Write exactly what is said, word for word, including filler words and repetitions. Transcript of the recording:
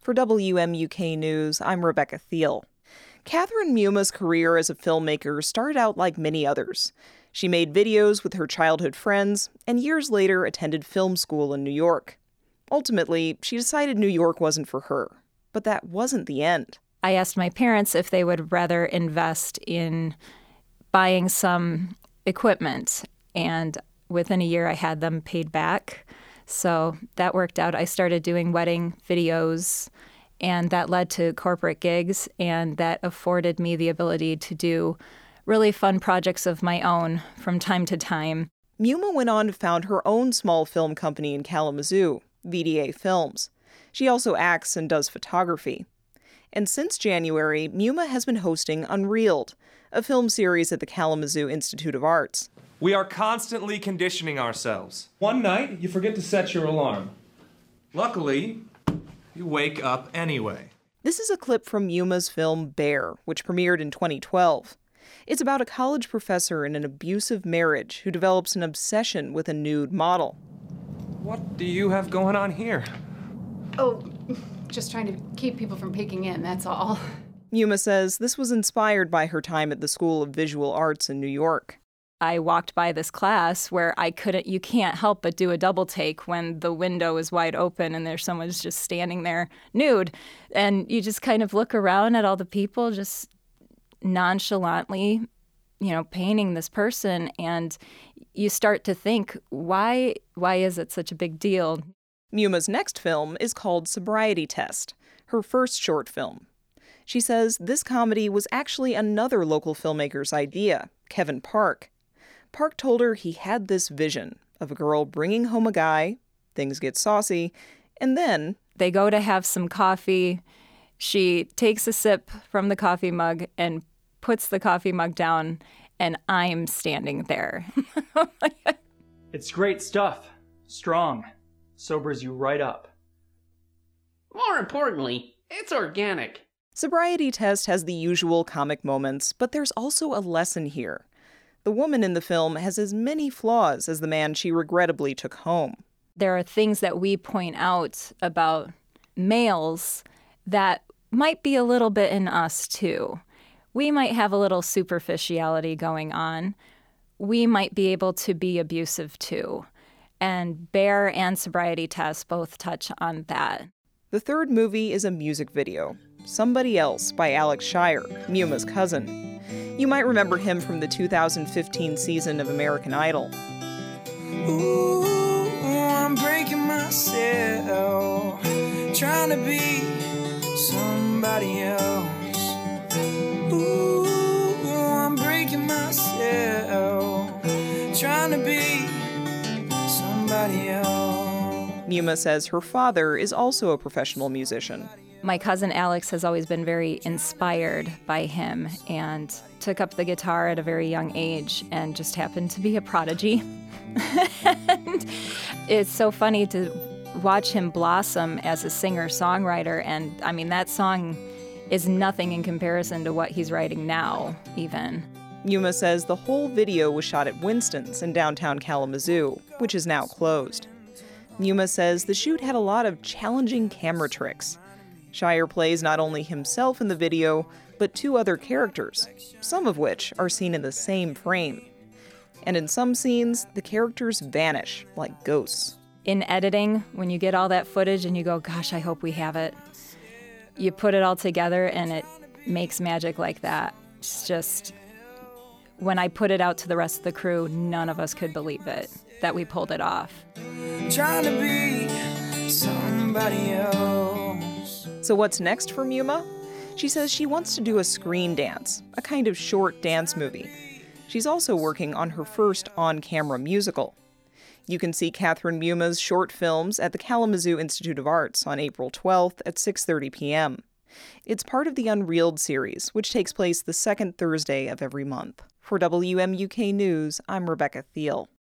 For W M U K News, I'm Rebecca Thiel. Catherine Muma's career as a filmmaker started out like many others. She made videos with her childhood friends and years later attended film school in New York. Ultimately, she decided New York wasn't for her. But that wasn't the end. I asked my parents if they would rather invest in buying some equipment, and within a year I had them paid back. So that worked out. I started doing wedding videos, and that led to corporate gigs, and that afforded me the ability to do really fun projects of my own from time to time. Muma went on to found her own small film company in Kalamazoo, V D A Films. She also acts and does photography. And since January, Muma has been hosting Unreeled, a film series at the Kalamazoo Institute of Arts. We are constantly conditioning ourselves. One night, you forget to set your alarm. Luckily, you wake up anyway. This is a clip from Muma's film Bear, which premiered in twenty twelve. It's about a college professor in an abusive marriage who develops an obsession with a nude model. What do you have going on here? Oh, just trying to keep people from peeking in, that's all. Muma says this was inspired by her time at the School of Visual Arts in New York. I walked by this class where I couldn't, you can't help but do a double take when the window is wide open and there's someone's just standing there nude. And you just kind of look around at all the people just nonchalantly, you know, painting this person. And you start to think, why, why is it such a big deal? Muma's next film is called Sobriety Test, her first short film. She says this comedy was actually another local filmmaker's idea, Kevin Park. Park told her he had this vision of a girl bringing home a guy, things get saucy, and then... They go to have some coffee. She takes a sip from the coffee mug and puts the coffee mug down, and I'm standing there. It's great stuff. Strong. Sobers you right up. More importantly, it's organic. Sobriety Test has the usual comic moments, but there's also a lesson here. The woman in the film has as many flaws as the man she regrettably took home. There are things that we point out about males that might be a little bit in us, too. We might have a little superficiality going on. We might be able to be abusive, too. And Bear and Sobriety Test both touch on that. The third movie is a music video, Somebody Else by Alex Shire, Muma's cousin. You might remember him from the two thousand fifteen season of American Idol. Ooh, I'm breaking myself, trying to be somebody else. Ooh, I'm breaking myself, trying to be somebody else. Muma says her father is also a professional musician. My cousin Alex has always been very inspired by him and took up the guitar at a very young age and just happened to be a prodigy. And it's so funny to watch him blossom as a singer-songwriter. And I mean, that song is nothing in comparison to what he's writing now, even. Muma says the whole video was shot at Winston's in downtown Kalamazoo, which is now closed. Muma says the shoot had a lot of challenging camera tricks. Shire plays not only himself in the video, but two other characters, some of which are seen in the same frame. And in some scenes, the characters vanish like ghosts. In editing, when you get all that footage and you go, gosh, I hope we have it, you put it all together and it makes magic like that. It's just, when I put it out to the rest of the crew, none of us could believe it, that we pulled it off. Trying to be somebody else. So what's next for Muma? She says she wants to do a screen dance, a kind of short dance movie. She's also working on her first on-camera musical. You can see Catherine Muma's short films at the Kalamazoo Institute of Arts on April twelfth at six thirty p.m. It's part of the Unreeled series, which takes place the second Thursday of every month. For W M U K News, I'm Rebecca Thiel.